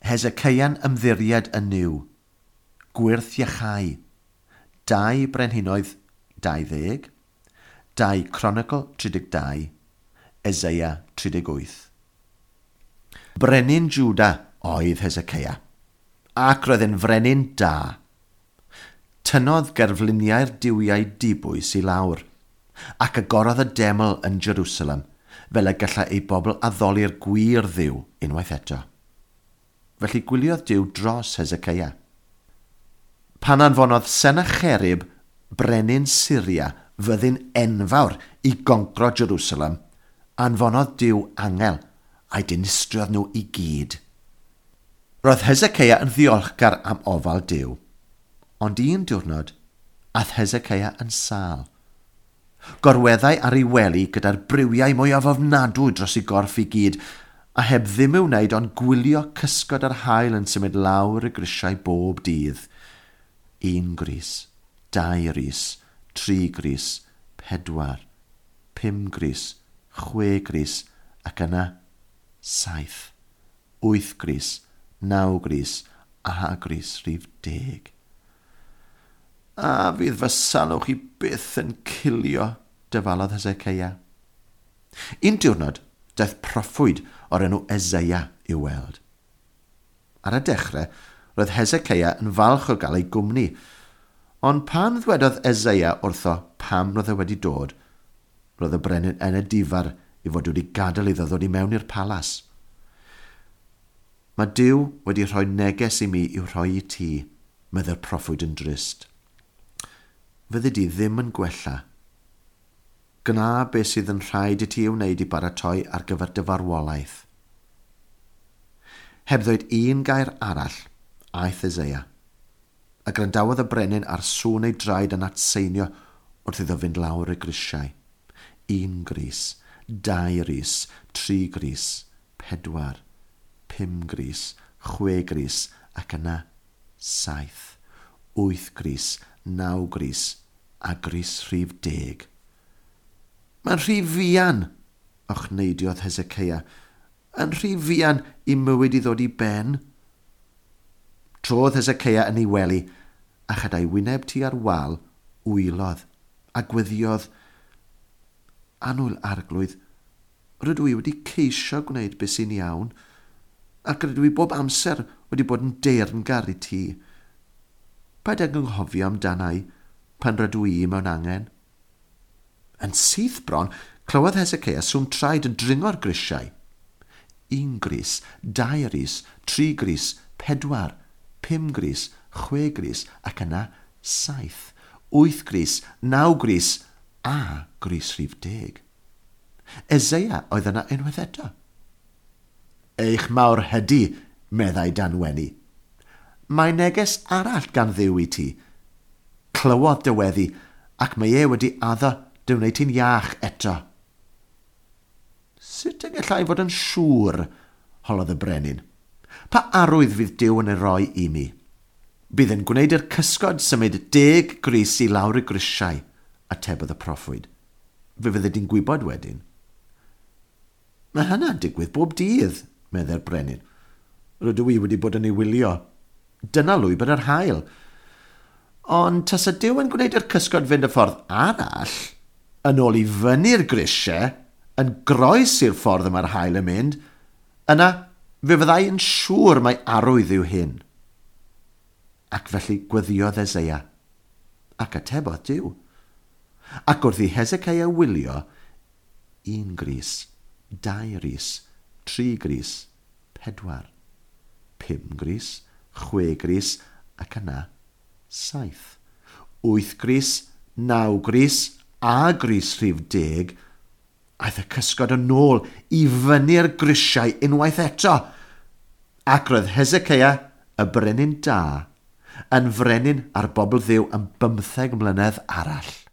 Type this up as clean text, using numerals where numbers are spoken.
Hesecaia'n ymddiried yn niw. Gwyrth Iachau. 2 Brenhinoedd 20. 2 Chronicle 32. Eseia 38. Brenin Jwda oedd Hesecaia, ac roedd e'n frenin da. Tynodd gerfluniau'r diwiau dibwys i lawr, ac agorodd y deml yn Jerusalem, fel y gallai ei bobl addoli'r gwir Dduw unwaith eto. Felly gwyliodd Duw dros Hesecaia. Pan anfonodd Sennacherib, brenin Syria, fyddin enfawr i goncro Jerusalem, anfonodd Duw angel a'i dinistriodd nhw i gyd. Roedd Hesecaia yn ddiolchgar am ofal Duw, ond un diwrnod, ath Hesecaia yn sâl. Gorweddai ar ei wely gyda'r briwiau mwyaf ofnadwy dros ei gorff i gyd, a heb ddim i'w wneud ond gwylio cysgod ar haul yn symud lawr y grisiau bob dydd. 1 gris, 2 gris, 3 gris, 4, 5 gris, 6 gris, ac yna 7, 8 gris, 9 gris, a gris rhif 10. A fydd fy salwch i byth yn cilio, dyfalodd Hesecaia. Un diwrnod, daeth proffwyd o'r enw Eseia i'w weld. Ar y dechrau, roedd Hesecaia yn falch o gael ei gwmni, ond pan ddwedodd Eseia wrtho pam roedd e wedi dod, roedd y brenin yn y difar i fod wedi gadael iddo ddod i mewn i'r palas. Mae Duw wedi rhoi neges i mi i'w rhoi i ti, medde'r proffwyd yn drist. Fyddi di ddim yn gwella. Gna beth sydd yn rhaid i ti i'w wneud i baratoi ar gyfer dy farwolaeth. Heb ddweud un gair arall, aeth Eseia, a grandawodd y brenin ar sŵn ei draed yn atseinio wrth iddo fynd lawr y grisiau. 1 gris, 2 gris, 3 gris, 4, 5 gris, 6 gris, ac yna 7, 8 gris, 9 gris, a gris rhif 10. Mae'n rhy fuan, ochneiddiodd Hesecaia, yn rhy fuan i mywyd i ddod i ben. Trodd Hesecaia yn ei wely, a chadai wyneb tu ar wal, wylodd, a gwyddiodd. Anwyl arglwydd, rydw i wedi ceisio gwneud beth sy'n iawn, ac rydw i bob amser wedi bod yn deyrngar i ti. Paid ag ynghofio amdanau pan rydw i mewn angen. Yn syth bron, clywodd Hesecaia sŵn traed yn dringo'r grisiau. 1 gris, 2 gris, 3 gris, 4, 5 gris, 6 gris, ac yna 7, 8 gris, 9 gris, a gris rhif 10. Eseia oedd yna unwaith eto. Eich mawr hydy, meddai Danweni. Mae neges arall gan Dduw i ti. Clywodd dyweddi, ac mae e wedi addo dy wneud ti'n iach eto. Sut y gallai fod yn siŵr, holodd y brenin. Pa arwydd fydd Duw yn ei roi i mi? Bydd yn gwneud i'r cysgod symud 10 gris i lawr y grisiau, atebodd y proffwyd. Fe fydde di'n gwybod wedyn. Mae hynna'n digwydd bob dydd, medde'r brenin. Rydw i wedi bod yn ei wylio. Dyna lwybr yr haul. Ond tasa Duw yn gwneud i'r cysgod fynd y ffordd arall, yn ôl i fyny'r grisiau, yn groes i'r ffordd yma'r haul yn mynd, yna fe fyddai yn siŵr mai arwydd yw hyn. Ac felly gwyddiodd Eseia, ac atebodd Duw. Ac wrth i Hesecaia wylio, 1 gris, 2 gris, 3 gris, 4, 5 gris, 6 gris, ac yna 7, 8 gris, 9 gris, a gris rhif 10, aeth y cysgod yn ôl i fyny'r grisiau unwaith eto. Ac roedd Hesecaia, y brenin da, yn frenin ar bobl Dduw am 15 mlynedd arall.